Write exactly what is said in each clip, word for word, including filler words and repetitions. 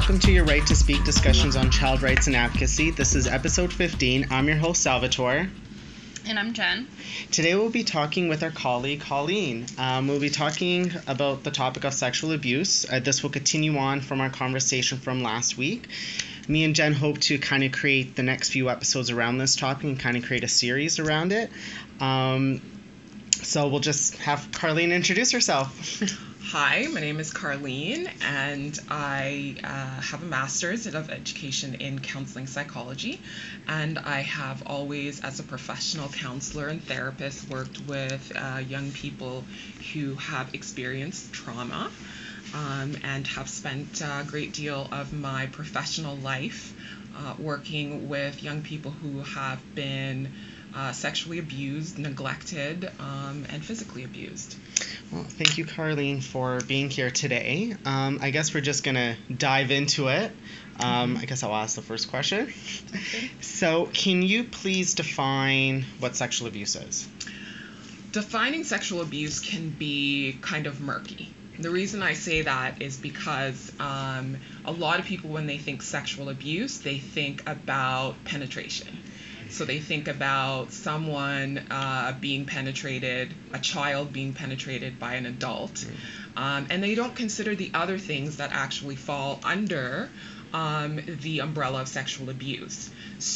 Welcome to Your Right to Speak discussions on child rights and advocacy. This is episode fifteen. I'm your host, Salvatore. And I'm Jen. Today we'll be talking with our colleague, Colleen. Um, we'll be talking about the topic of sexual abuse. Uh, this will continue on from our conversation from last week. Me and Jen hope to kind of create the next few episodes around this topic and kind of create a series around it. Um, so we'll just have Colleen introduce herself. Hi, my name is Carleen, and I uh, have a master's of education in counseling psychology, and I have always, as a professional counselor and therapist, worked with uh, young people who have experienced trauma, um, and have spent a great deal of my professional life uh, working with young people who have been uh, sexually abused, neglected, um, and physically abused. Well, thank you, Carleen, for being here today. Um, I guess we're just going to dive into it. Um, I guess I'll ask the first question. Okay. So, can you please define what sexual abuse is? Defining sexual abuse can be kind of murky. The reason I say that is because um, a lot of people, when they think sexual abuse, they think about penetration. So they think about someone uh, being penetrated, a child being penetrated by an adult, mm-hmm. um, and they don't consider the other things that actually fall under um, the umbrella of sexual abuse.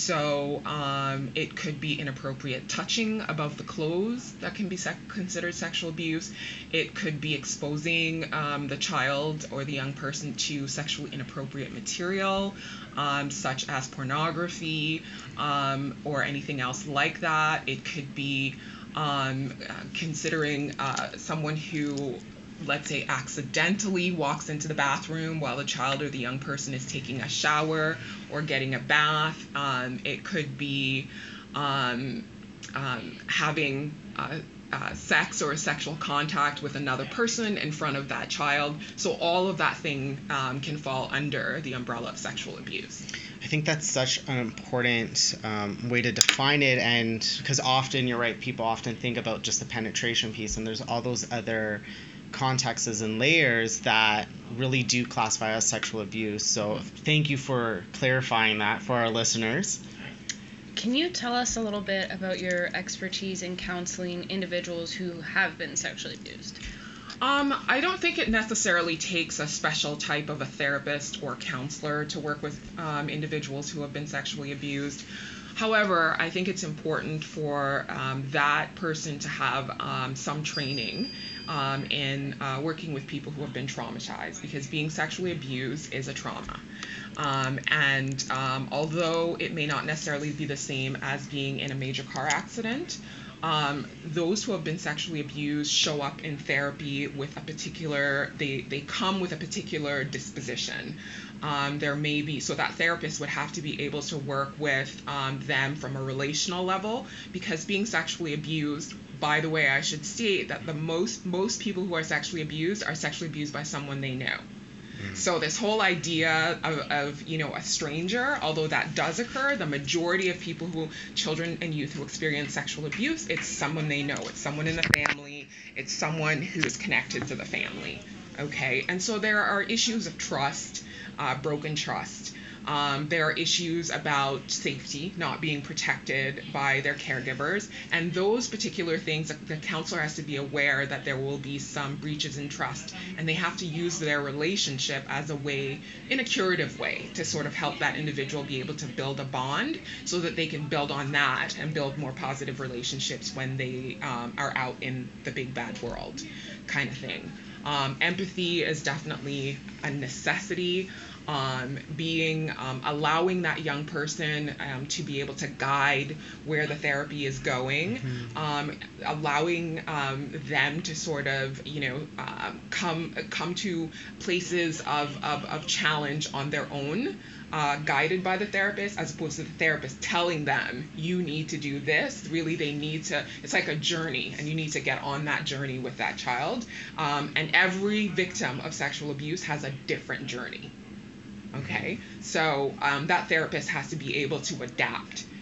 So um, it could be inappropriate touching above the clothes that can be sec- considered sexual abuse. It could be exposing um, the child or the young person to sexually inappropriate material, um, such as pornography um, or anything else like that. It could be um, uh, considering uh, someone who, let's say, accidentally walks into the bathroom while the child or the young person is taking a shower or getting a bath. Um, it could be um, um, having uh, uh, sex or sexual contact with another person in front of that child. So all of that thing um, can fall under the umbrella of sexual abuse. I think that's such an important um, way to define it, and because often, you're right, people often think about just the penetration piece, and there's all those other contexts and layers that really do classify as sexual abuse. So thank you for clarifying that for our listeners. Can you tell us a little bit about your expertise in counseling individuals who have been sexually abused? Um, I don't think it necessarily takes a special type of a therapist or counselor to work with um, individuals who have been sexually abused. However, I think it's important for um, that person to have um, some training um, in uh, working with people who have been traumatized, because being sexually abused is a trauma. Um, and um, although it may not necessarily be the same as being in a major car accident, Um, those who have been sexually abused show up in therapy with a particular, they, they come with a particular disposition. Um, there may be, so that therapist would have to be able to work with um, them from a relational level, because being sexually abused, by the way, I should state that the most, most people who are sexually abused are sexually abused by someone they know. So this whole idea of, of, you know, a stranger, although that does occur, the majority of people who, children and youth who experience sexual abuse, it's someone they know. It's someone in the family. It's someone who is connected to the family. Okay? And so there are issues of trust, uh, broken trust. Um, there are issues about safety, not being protected by their caregivers, and those particular things, the counselor has to be aware that there will be some breaches in trust, and they have to use their relationship as a way, in a curative way, to sort of help that individual be able to build a bond so that they can build on that and build more positive relationships when they um, are out in the big bad world, kind of thing. Um, empathy is definitely a necessity. Um, being, um, allowing that young person um, to be able to guide where the therapy is going, mm-hmm. um, allowing um, them to sort of, you know, uh, come come to places of, of, of challenge on their own, uh, guided by the therapist, as opposed to the therapist telling them, you need to do this. Really, they need to, it's like a journey, and you need to get on that journey with that child. Um, and every victim of sexual abuse has a different journey. Okay, so um, that therapist has to be able to adapt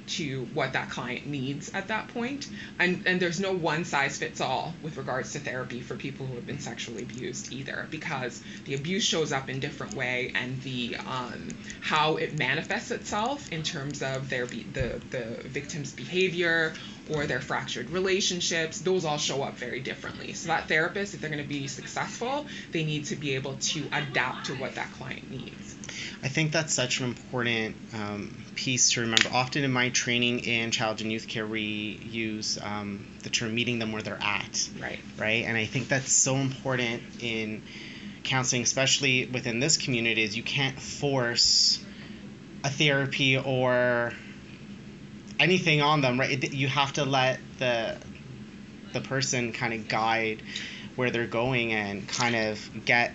to what that client needs at that point. And, and there's no one size fits all with regards to therapy for people who have been sexually abused either, because the abuse shows up in different way, and the um, how it manifests itself in terms of their be- the, the victim's behavior or their fractured relationships, those all show up very differently. So that therapist, if they're going to be successful, they need to be able to adapt to what that client needs. I think that's such an important um, piece to remember. Often in my training in child and youth care, we use um, the term meeting them where they're at. Right. Right. And I think that's so important in counseling, especially within this community, is you can't force a therapy or anything on them, right? It, you have to let the the person kind of guide where they're going and kind of get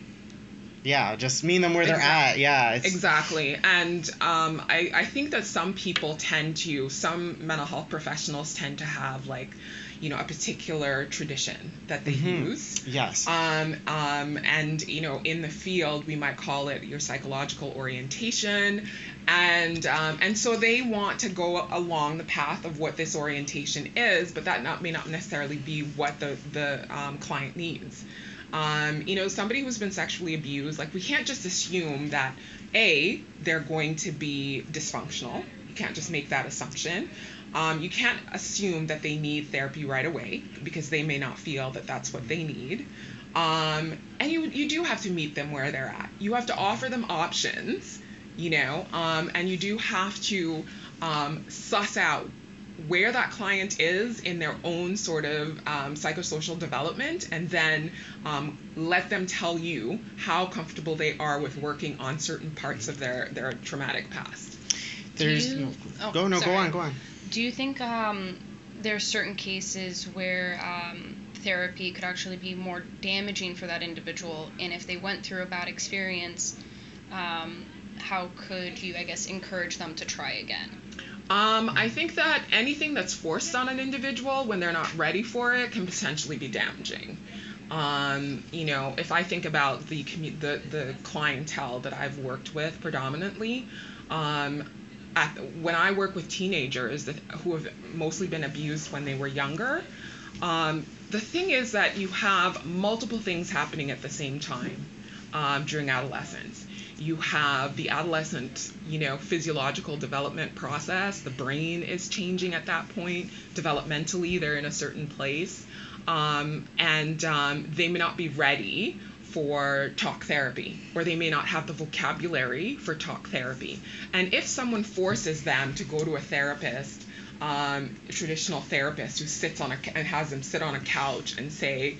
Yeah, just meet them where they're exactly. at. Yeah. It's... Exactly. And um, I, I think that some people tend to, some mental health professionals tend to have like, you know, a particular tradition that they mm-hmm. use. Yes. Um, um, and, you know, in the field, we might call it your psychological orientation. And um, and so they want to go along the path of what this orientation is, but that not, may not necessarily be what the, the um, client needs. Um, you know, somebody who's been sexually abused, like we can't just assume that, A, they're going to be dysfunctional. You can't just make that assumption. Um, you can't assume that they need therapy right away, because they may not feel that that's what they need. Um, and you you do have to meet them where they're at. You have to offer them options, you know, um, and you do have to um, suss out where that client is in their own sort of um, psychosocial development, and then um, let them tell you how comfortable they are with working on certain parts of their, their traumatic past. There's you, oh, go no sorry. go on go on. Do you think um, there are certain cases where um, therapy could actually be more damaging for that individual, and if they went through a bad experience, um, how could you, I guess, encourage them to try again? Um, I think that anything that's forced on an individual when they're not ready for it can potentially be damaging. Um, you know, if I think about the commu- the the clientele that I've worked with predominantly, um, at, when I work with teenagers that, who have mostly been abused when they were younger, um, the thing is that you have multiple things happening at the same time um, during adolescence. You have the adolescent, you know, physiological development process. The brain is changing at that point. Developmentally, they're in a certain place. Um, and um, they may not be ready for talk therapy, or they may not have the vocabulary for talk therapy. And if someone forces them to go to a therapist, um, a traditional therapist who sits on a, and has them sit on a couch and say,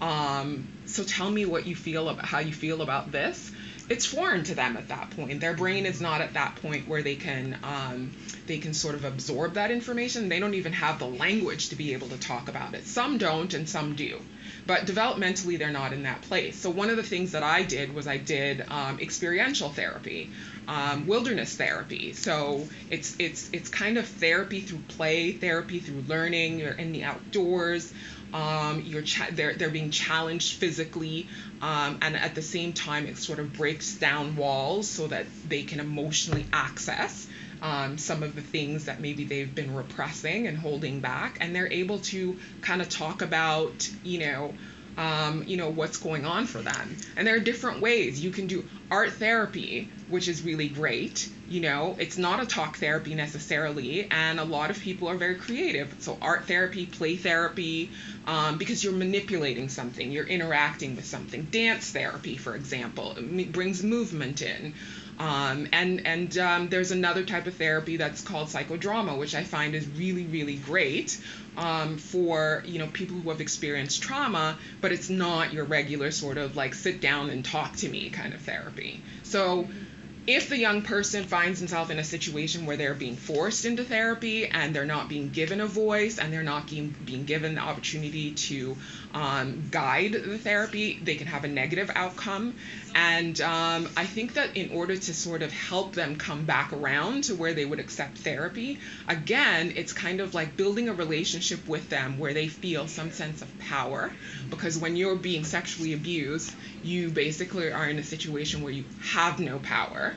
um, so tell me what you feel about, how you feel about this, it's foreign to them at that point. Their brain is not at that point where they can um, they can sort of absorb that information. They don't even have the language to be able to talk about it. Some don't and some do. But developmentally, they're not in that place. So one of the things that I did was I did um, experiential therapy, um, wilderness therapy. So it's it's it's kind of therapy through play, therapy through learning. You're in the outdoors. Um, you're cha- they're they're being challenged physically, um, and at the same time, it sort of breaks down walls so that they can emotionally access um, some of the things that maybe they've been repressing and holding back, and they're able to kind of talk about, you know, um, you know, what's going on for them. And there are different ways you can do art therapy, which is really great. You know, it's not a talk therapy necessarily, and a lot of people are very creative. So art therapy, play therapy, um, because you're manipulating something, you're interacting with something. Dance therapy, for example, it brings movement in. Um, and and um, there's another type of therapy that's called psychodrama, which I find is really, really great um, for, you know, people who have experienced trauma, but it's not your regular sort of like sit down and talk to me kind of therapy. So if the young person finds himself in a situation where they're being forced into therapy and they're not being given a voice and they're not being, being given the opportunity to um, guide the therapy, they can have a negative outcome. And um, I think that in order to sort of help them come back around to where they would accept therapy, again, it's kind of like building a relationship with them where they feel some sense of power. Because when you're being sexually abused, you basically are in a situation where you have no power.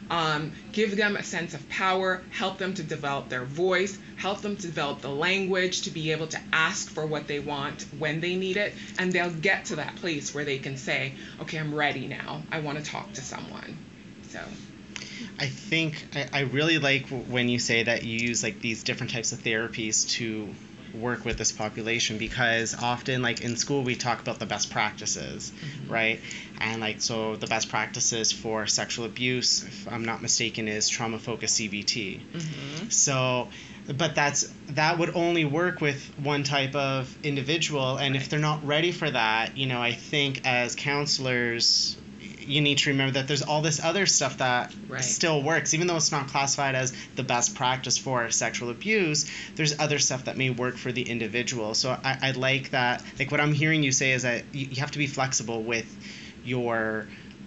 Um, give them a sense of power, help them to develop their voice, help them to develop the language to be able to ask for what they want when they need it, and they'll get to that place where they can say, okay, I'm ready now. I want to talk to someone. So I think I, I really like when you say that you use like these different types of therapies to work with this population, because often like in school we talk about the best practices, mm-hmm. right? And like so the best practices for sexual abuse, if I'm not mistaken, is trauma focused C B T. Mm-hmm. So but that's that would only work with one type of individual, and right. if they're not ready for that, you know, I think as counselors you need to remember that there's all this other stuff that right. still works, even though it's not classified as the best practice for sexual abuse. There's other stuff that may work for the individual. So I, I like that. Like what I'm hearing you say is that you, you have to be flexible with your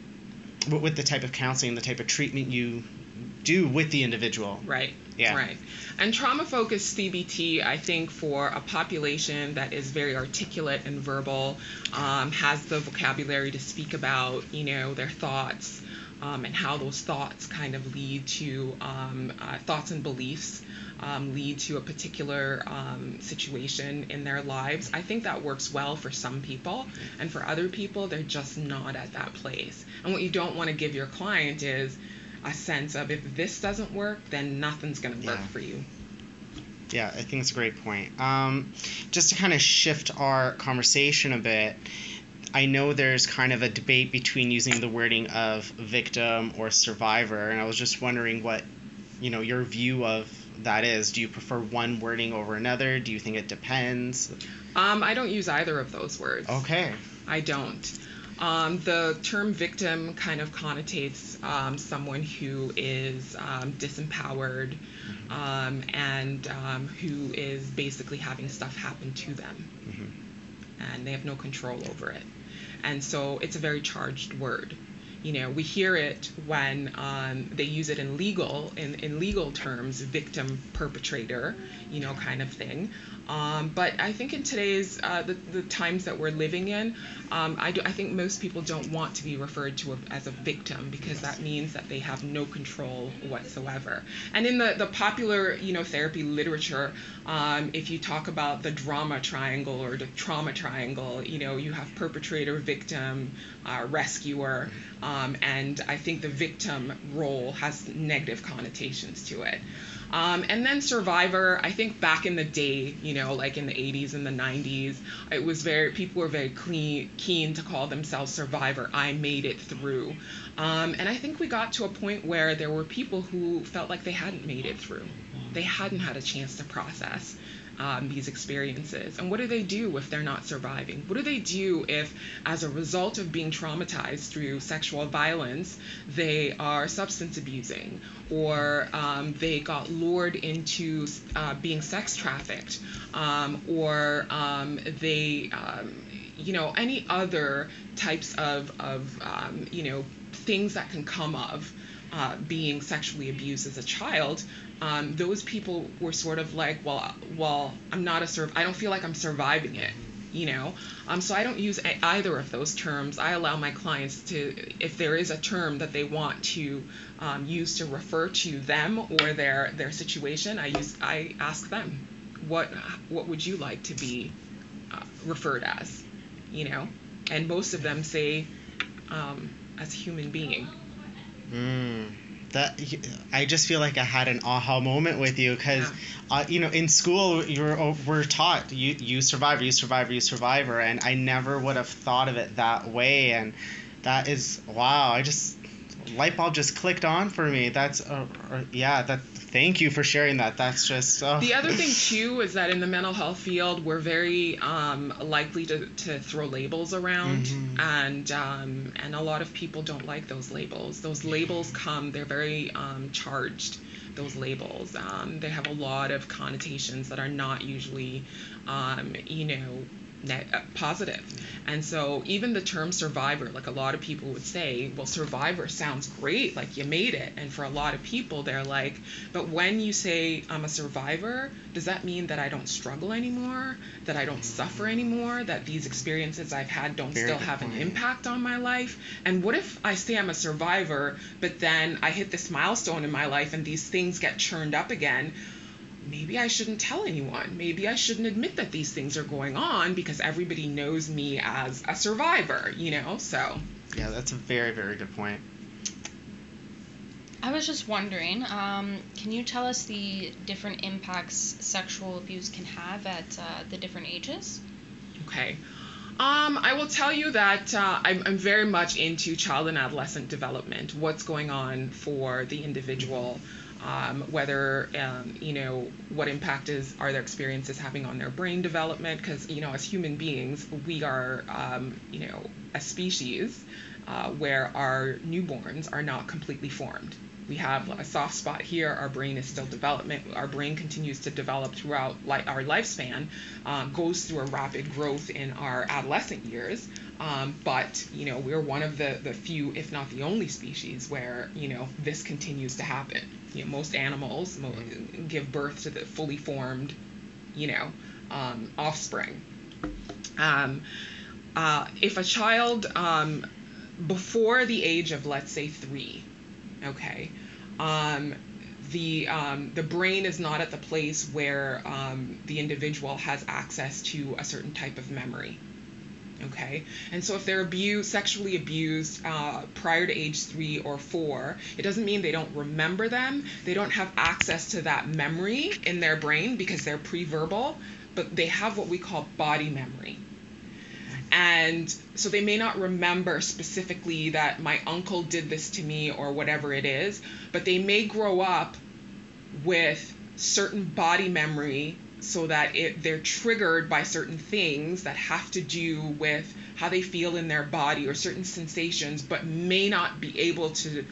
with the type of counseling, the type of treatment you do with the individual. Right. Yeah. Right. And trauma-focused C B T, I think, for a population that is very articulate and verbal, um, has the vocabulary to speak about, you know, their thoughts, um, and how those thoughts kind of lead to um, uh, thoughts and beliefs um, lead to a particular um, situation in their lives. I think that works well for some people, and for other people, they're just not at that place. And what you don't want to give your client is a sense of, if this doesn't work, then nothing's going to work yeah. for you. Yeah, I think it's a great point. Um, just to kind of shift our conversation a bit, I know there's kind of a debate between using the wording of victim or survivor, and I was just wondering what, you know, your view of that is. Do you prefer one wording over another? Do you think it depends? Um, I don't use either of those words. Okay. I don't. Um, the term victim kind of connotates um, someone who is um, disempowered um, and um, who is basically having stuff happen to them, mm-hmm. and they have no control over it. And so it's a very charged word. You know, we hear it when um, they use it in legal, in, in legal terms, victim, perpetrator, you know, kind of thing. Um, but I think in today's, uh, the, the times that we're living in, um, I, do, I think most people don't want to be referred to as a victim, because that means that they have no control whatsoever. And in the, the popular, you know, therapy literature, um, if you talk about the drama triangle or the trauma triangle, you know, you have perpetrator, victim, uh, rescuer, um, and I think the victim role has negative connotations to it. Um, and then survivor, I think back in the day, you know, like in the eighties and the nineties, it was very, people were very clean, keen to call themselves survivor. I made it through. Um, and I think we got to a point where there were people who felt like they hadn't made it through. They hadn't had a chance to process um, these experiences. And what do they do if they're not surviving? What do they do if, as a result of being traumatized through sexual violence, they are substance abusing, or um, they got lured into uh, being sex trafficked, um, or um, they, um, you know, any other types of, of um, you know, things that can come of uh, being sexually abused as a child. Um, those people were sort of like, well, well, I'm not a sur- I don't feel like I'm surviving it, you know. Um, so I don't use a- either of those terms. I allow my clients to, if there is a term that they want to um, use to refer to them or their their situation, I use I ask them, what what would you like to be uh, referred as, you know? And most of them say, um, as a human being. Mm. That I just feel like I had an aha moment with you, because yeah. uh, you know, in school you're we're taught you you survivor, you survivor, you survivor, and I never would have thought of it that way. And that is, wow, I just, light bulb just clicked on for me. That's uh, uh, yeah, that thank you for sharing that. That's just uh... The other thing too is that in the mental health field, we're very um, likely to, to throw labels around, mm-hmm. and um, and a lot of people don't like those labels. Those labels come, they're very um, charged. Those labels, um, they have a lot of connotations that are not usually, um, you know, ne- uh, positive. And so even the term survivor, like a lot of people would say, well, survivor sounds great, like you made it. And for a lot of people, they're like, but when you say I'm a survivor, does that mean that I don't struggle anymore, that I don't suffer anymore, that these experiences I've had don't Very still good have point. an impact on my life? And what if I say I'm a survivor, but then I hit this milestone in my life and these things get churned up again? Maybe I shouldn't tell anyone. Maybe I shouldn't admit that these things are going on because everybody knows me as a survivor, you know? So, Yeah, that's a very, very good point. I was just wondering, um, can you tell us the different impacts sexual abuse can have at uh, the different ages? okay. Um, I will tell you that uh, I'm, I'm very much into child and adolescent development, what's going on for the individual, um, whether, um, you know, what impact is are their experiences having on their brain development, because, you know, as human beings, we are, um, you know, a species uh, where our newborns are not completely formed. We have a soft spot here. Our brain is still development. Our brain continues to develop throughout li- our lifespan, um, goes through a rapid growth in our adolescent years. Um, but, you know, we're one of the, the few, if not the only species where, you know, this continues to happen. You know, most animals mo- give birth to the fully formed, you know, um, offspring. Um, uh, if a child, um, before the age of, let's say, three, okay, um, the um, the brain is not at the place where um, the individual has access to a certain type of memory, okay? And so if they're abused, sexually abused uh, prior to age three or four, it doesn't mean they don't remember them. They don't have access to that memory in their brain because they're pre-verbal, but they have what we call body memory. And so they may not remember specifically that my uncle did this to me or whatever it is, but they may grow up with certain body memory so that it, they're triggered by certain things that have to do with how they feel in their body or certain sensations, but may not be able to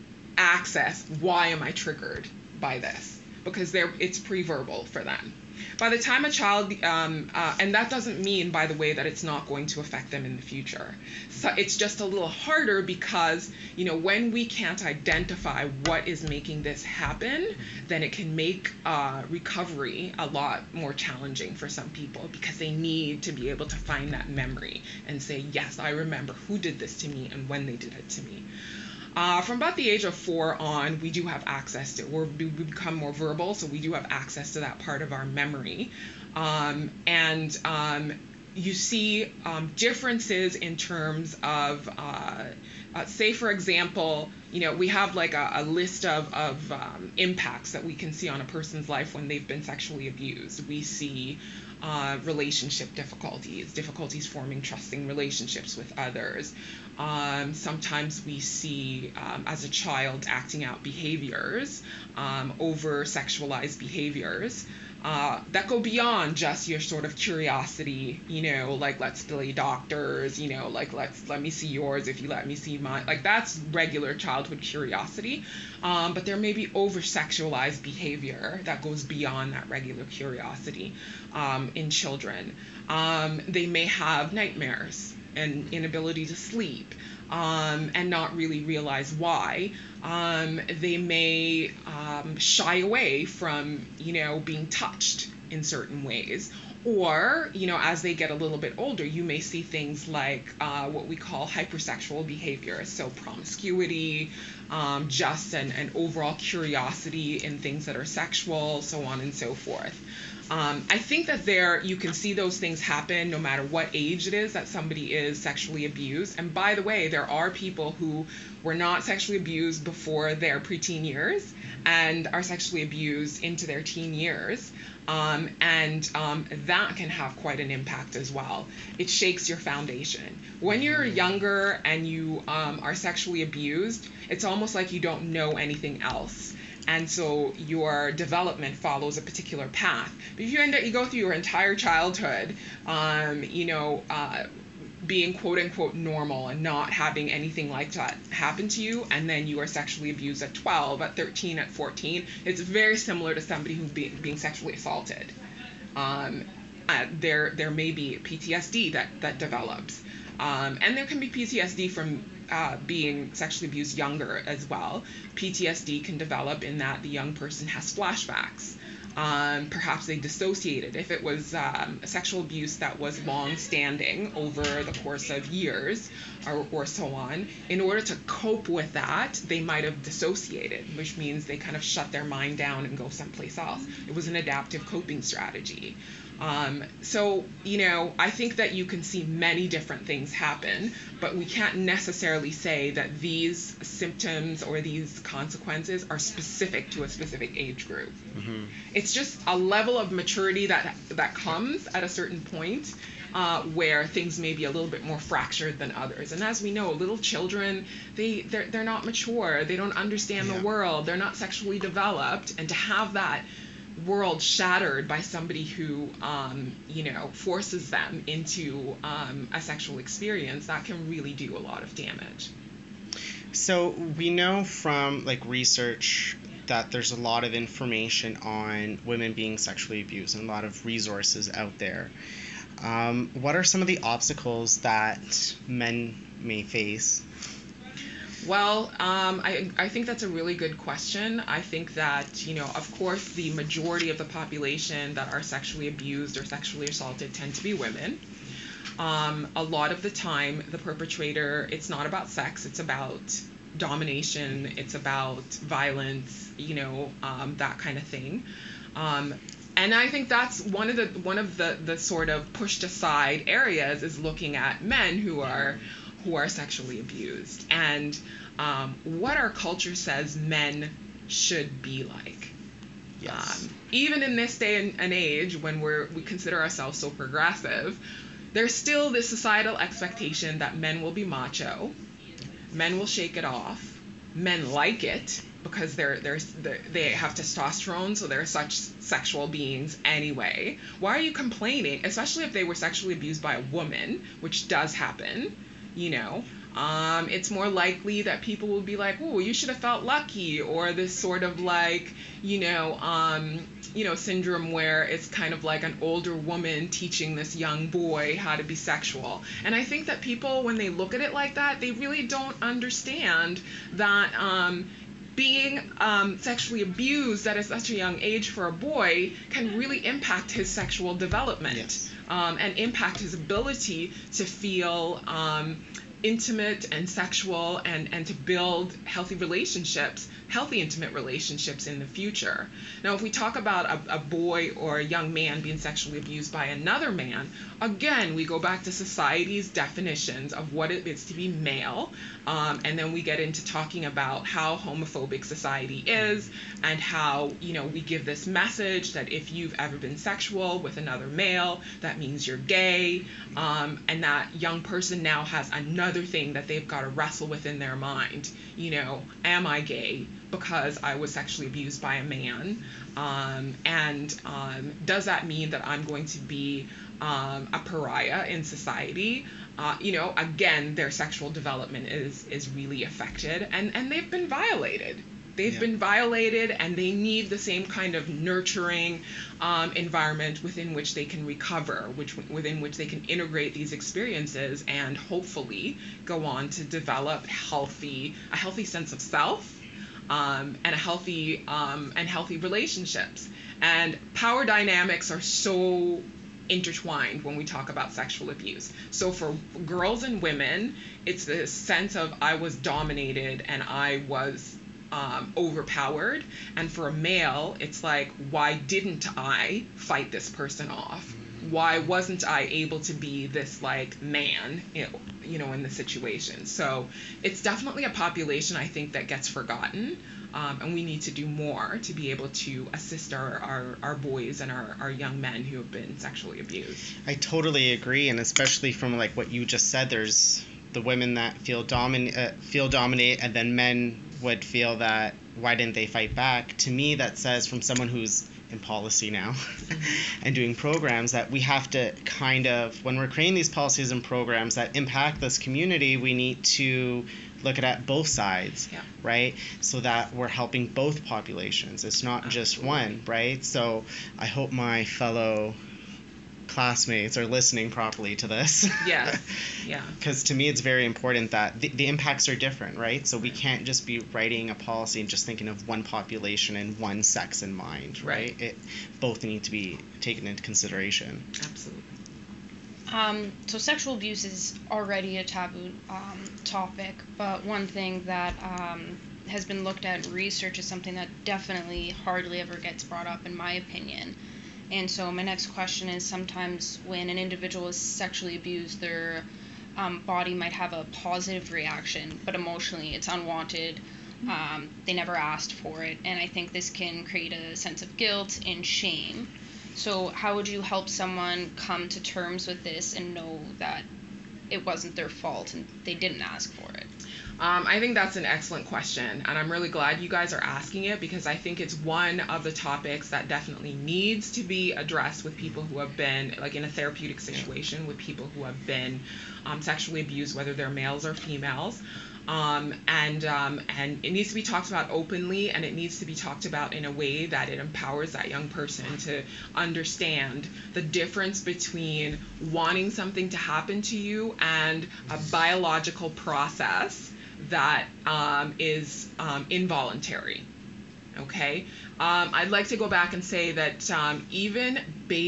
access why am I triggered by this, because they're it's pre-verbal for them. By the time a child, um, uh, and that doesn't mean, by the way, that it's not going to affect them in the future. So it's just a little harder because, you know, when we can't identify what is making this happen, then it can make uh, recovery a lot more challenging for some people because they need to be able to find that memory and say, yes, I remember who did this to me and when they did it to me. Uh, from about the age of four on, we do have access to, we're, we become more verbal, so we do have access to that part of our memory. Um, and um, you see um, differences in terms of, uh, uh, say, for example, you know, we have like a, a list of, of um, impacts that we can see on a person's life when they've been sexually abused. We see uh, relationship difficulties, difficulties forming trusting relationships with others. Um, sometimes we see, um, as a child, acting out behaviors, um, over-sexualized behaviors, uh, that go beyond just your sort of curiosity, you know, like, let's play doctors, you know, like, let's let me see yours if you let me see mine. Like, that's regular childhood curiosity. Um, but there may be over-sexualized behavior that goes beyond that regular curiosity um, in children. Um, they may have nightmares and inability to sleep, um, and not really realize why. Um, they may um, shy away from, you know, being touched in certain ways. Or, you know, as they get a little bit older, you may see things like uh, what we call hypersexual behavior. So promiscuity, um, just an, an overall curiosity in things that are sexual, so on and so forth. Um, I think that there you can see those things happen no matter what age it is that somebody is sexually abused. And by the way, there are people who were not sexually abused before their preteen years and are sexually abused into their teen years. Um, and um, that can have quite an impact as well. It shakes your foundation. When you're younger and you um, are sexually abused, it's almost like you don't know anything else. And so your development follows a particular path. But if you end up, you go through your entire childhood, um, you know, uh, being quote unquote normal and not having anything like that happen to you, and then you are sexually abused at twelve, at thirteen, at fourteen, it's very similar to somebody who's be, being sexually assaulted. Um, uh, there there may be P T S D that that develops, um, and there can be P T S D from uh, being sexually abused younger as well. P T S D can develop in that the young person has flashbacks. Um, perhaps they dissociated. If it was um, sexual abuse that was long-standing over the course of years or, or so on, in order to cope with that, they might have dissociated, which means they kind of shut their mind down and go someplace else. It was an adaptive coping strategy. Um, so, you know, I think that you can see many different things happen, but we can't necessarily say that these symptoms or these consequences are specific to a specific age group. Mm-hmm. It's just a level of maturity that that comes at a certain point uh, where things may be a little bit more fractured than others. And as we know, little children, they, they're, they're not mature. They don't understand yeah. the world. They're not sexually developed. And to have that world shattered by somebody who, um, you know, forces them into um, a sexual experience, that can really do a lot of damage. So we know from like research that there's a lot of information on women being sexually abused and a lot of resources out there. Um, what are some of the obstacles that men may face? Well, um, I, I think that's a really good question. I think that, you know, of course, the majority of the population that are sexually abused or sexually assaulted tend to be women. Um, a lot of the time, the perpetrator, it's not about sex, it's about domination, it's about violence, you know, um, that kind of thing. Um, and I think that's one of the one of the, the sort of pushed aside areas is looking at men who are who are sexually abused and um, what our culture says men should be like. Yes. Um, even in this day and, and age when we're we consider ourselves so progressive, there's still this societal expectation that men will be macho, men will shake it off, men like it because they're, they're, they're they have testosterone, so they're such sexual beings anyway. Why are you complaining, especially if they were sexually abused by a woman, which does happen? You know, um, it's more likely that people will be like, oh, you should have felt lucky, or this sort of like, you know, um, you know, syndrome where it's kind of like an older woman teaching this young boy how to be sexual. And I think that people, when they look at it like that, they really don't understand that um, being um, sexually abused at a, such a young age for a boy can really impact his sexual development. Yes. Um, and impact his ability to feel um, intimate and sexual and, and to build healthy relationships, healthy intimate relationships in the future. Now, if we talk about a, a boy or a young man being sexually abused by another man, again, we go back to society's definitions of what it is to be male, um, and then we get into talking about how homophobic society is and how, you know, we give this message that if you've ever been sexual with another male, that means you're gay, um, and that young person now has another thing that they've got to wrestle with in their mind. You know, am I gay because I was sexually abused by a man? Um, and um, does that mean that I'm going to be um, a pariah in society? Uh, you know, again, their sexual development is is really affected, and, and they've been violated. They've yeah. been violated, and they need the same kind of nurturing um, environment within which they can recover, which within which they can integrate these experiences and hopefully go on to develop healthy a healthy sense of self um, and a healthy um, and healthy relationships. And power dynamics are so intertwined when we talk about sexual abuse. So for girls and women, it's this sense of I was dominated and I was Um, overpowered, and for a male it's like, why didn't I fight this person off? Why wasn't I able to be this like man, you know, in the situation? So it's definitely a population I think that gets forgotten, um, and we need to do more to be able to assist our, our, our boys and our, our young men who have been sexually abused. I totally agree, and especially from like what you just said, there's the women that feel domin- uh, feel dominate, and then men would feel that why didn't they fight back? To me, that says, from someone who's in policy now and doing programs, that we have to kind of, when we're creating these policies and programs that impact this community, we need to look at both sides, yeah. right? So that we're helping both populations. It's not Absolutely. just one, right? So I hope my fellow classmates are listening properly to this. Yes. Yeah. Because to me, it's very important that the, the impacts are different, right? So we can't just be writing a policy and just thinking of one population and one sex in mind, right? Right. It both need to be taken into consideration. Absolutely. Um, so sexual abuse is already a taboo um, topic, but one thing that um, has been looked at in research is something that definitely hardly ever gets brought up, in my opinion. And so my next question is, sometimes when an individual is sexually abused, their um, body might have a positive reaction, but emotionally it's unwanted. Um, they never asked for it, and I think this can create a sense of guilt and shame. So how would you help someone come to terms with this and know that it wasn't their fault and they didn't ask for it? Um, I think that's an excellent question, and I'm really glad you guys are asking it, because I think it's one of the topics that definitely needs to be addressed with people who have been, like, in a therapeutic situation with people who have been um, sexually abused, whether they're males or females. Um, and um, and it needs to be talked about openly, and it needs to be talked about in a way that it empowers that young person to understand the difference between wanting something to happen to you and a biological process that um, is um, involuntary. Okay, um, I'd like to go back and say that um, even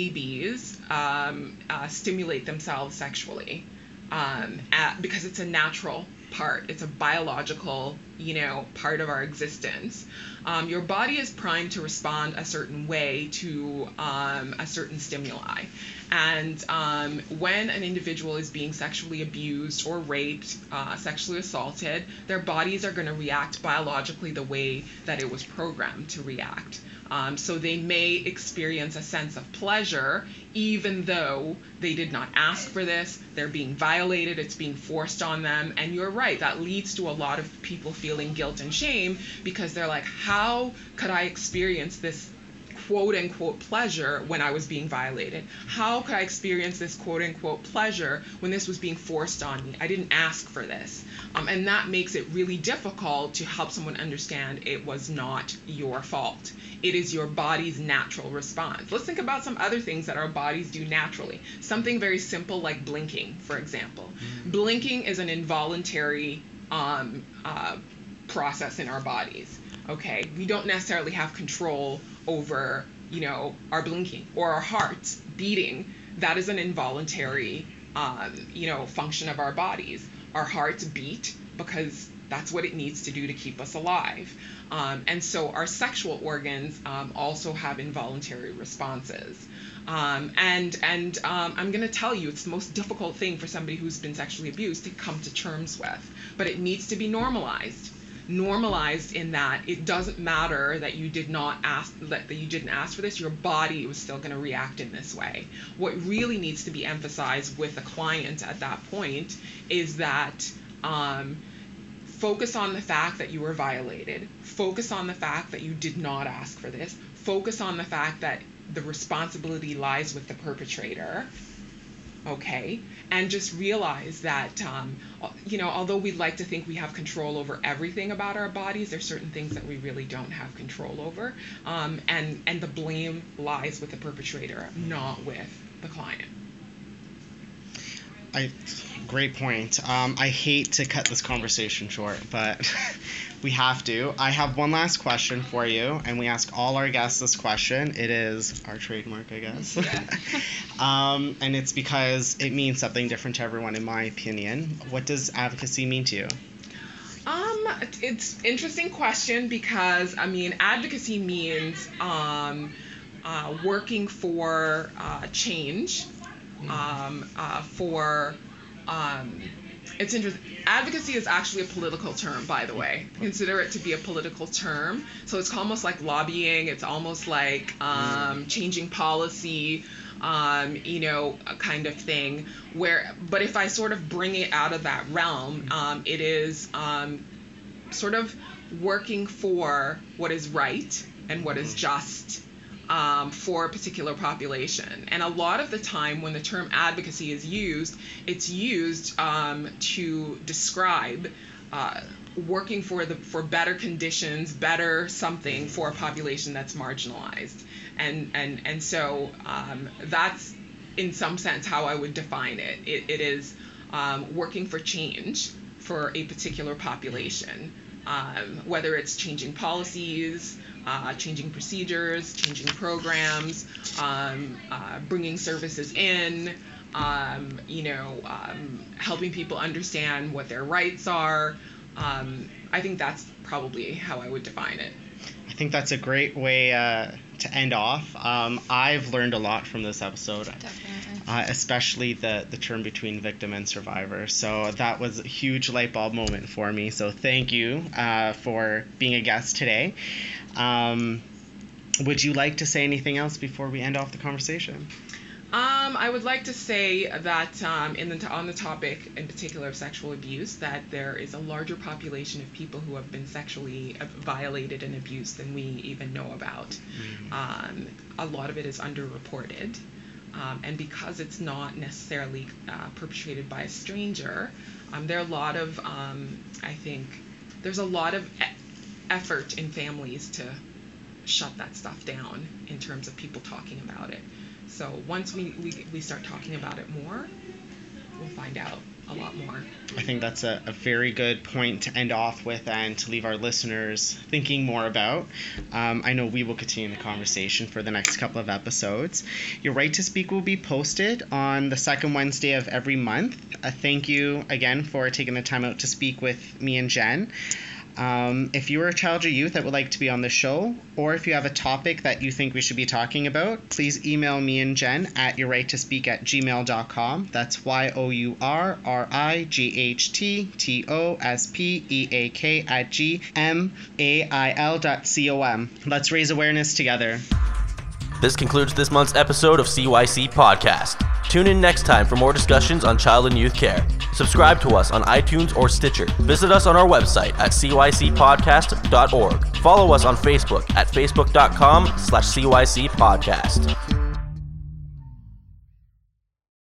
babies um, uh, stimulate themselves sexually um, at, because it's a natural part. It's a biological, you know, part of our existence. Um, your body is primed to respond a certain way to um, a certain stimuli. And um, when an individual is being sexually abused or raped, uh, sexually assaulted, their bodies are going to react biologically the way that it was programmed to react. Um, so they may experience a sense of pleasure even though they did not ask for this. They're being violated, it's being forced on them. And you're right, that leads to a lot of people feeling guilt and shame, because they're like, how could I experience this quote unquote pleasure when I was being violated? How could I experience this quote unquote pleasure when this was being forced on me? I didn't ask for this. Um, and that makes it really difficult to help someone understand it was not your fault. It is your body's natural response. Let's think about some other things that our bodies do naturally. Something very simple like blinking, for example. Mm-hmm. Blinking is an involuntary um, uh, process in our bodies. Okay, we don't necessarily have control over, you know, our blinking or our hearts beating. That is an involuntary, um, you know, function of our bodies. Our hearts beat because that's what it needs to do to keep us alive. Um, and so our sexual organs um, also have involuntary responses. Um, and and um, I'm going to tell you, it's the most difficult thing for somebody who's been sexually abused to come to terms with. But it needs to be normalized. Normalized in that it doesn't matter that you did not ask, that you didn't ask for this, your body was still going to react in this way. What really needs to be emphasized with a client at that point is that um, focus on the fact that you were violated, focus on the fact that you did not ask for this, focus on the fact that the responsibility lies with the perpetrator. Okay, and just realize that, um, you know, although we'd like to think we have control over everything about our bodies, there's certain things that we really don't have control over, um, and, and the blame lies with the perpetrator, not with the client. I, great point. Um, I hate to cut this conversation short, but we have to. I have one last question for you, and we ask all our guests this question. It is our trademark, I guess. Yeah. um, and it's because it means something different to everyone, in my opinion. What does advocacy mean to you? Um, it's an interesting question because, I mean, advocacy means um, uh, working for uh, change. Um, uh, for, um, it's interesting. Advocacy is actually a political term, by the way. Consider it to be a political term. So it's almost like lobbying. It's almost like um, changing policy, um, you know, a kind of thing. Where, but if I sort of bring it out of that realm, um, it is um, sort of working for what is right and what is just. Um, for a particular population. And a lot of the time when the term advocacy is used, it's used um, to describe uh, working for the for better conditions, better something for a population that's marginalized. And and and so um, that's in some sense, how I would define it. It, it is um, working for change for a particular population, um, whether it's changing policies, uh, changing procedures, changing programs, um, uh, bringing services in, um, you know, um, helping people understand what their rights are. Um, I think that's probably how I would define it. I think that's a great way uh, to end off. Um, I've learned a lot from this episode. Definitely. Uh, especially the, the term between victim and survivor. So that was a huge light bulb moment for me. So thank you uh, for being a guest today. Um, would you like to say anything else before we end off the conversation? Um, I would like to say that um, in the, on the topic in particular of sexual abuse, that there is a larger population of people who have been sexually violated and abused than we even know about. Mm-hmm. Um, a lot of it is underreported. Um, and because it's not necessarily uh, perpetrated by a stranger, um, there are a lot of, um, I think, there's a lot of e- effort in families to shut that stuff down in terms of people talking about it. So once we, we, we start talking about it more, we'll find out a lot more. I think that's a, a very good point to end off with and to leave our listeners thinking more about. Um, I know we will continue the conversation for the next couple of episodes. Your Right to Speak will be posted on the second Wednesday of every month. Uh, thank you again for taking the time out to speak with me and Jen. Um, if you are a child or youth that would like to be on the show, or if you have a topic that you think we should be talking about, please email me and Jen at your right to speak at gmail dot com. That's Y O U R R I G H T T O S P E A K at G M A I L dot C O M. Let's raise awareness together. This concludes this month's episode of C Y C Podcast. Tune in next time for more discussions on child and youth care. Subscribe to us on iTunes or Stitcher. Visit us on our website at C Y C podcast dot org. Follow us on Facebook at facebook dot com slash C Y C podcast.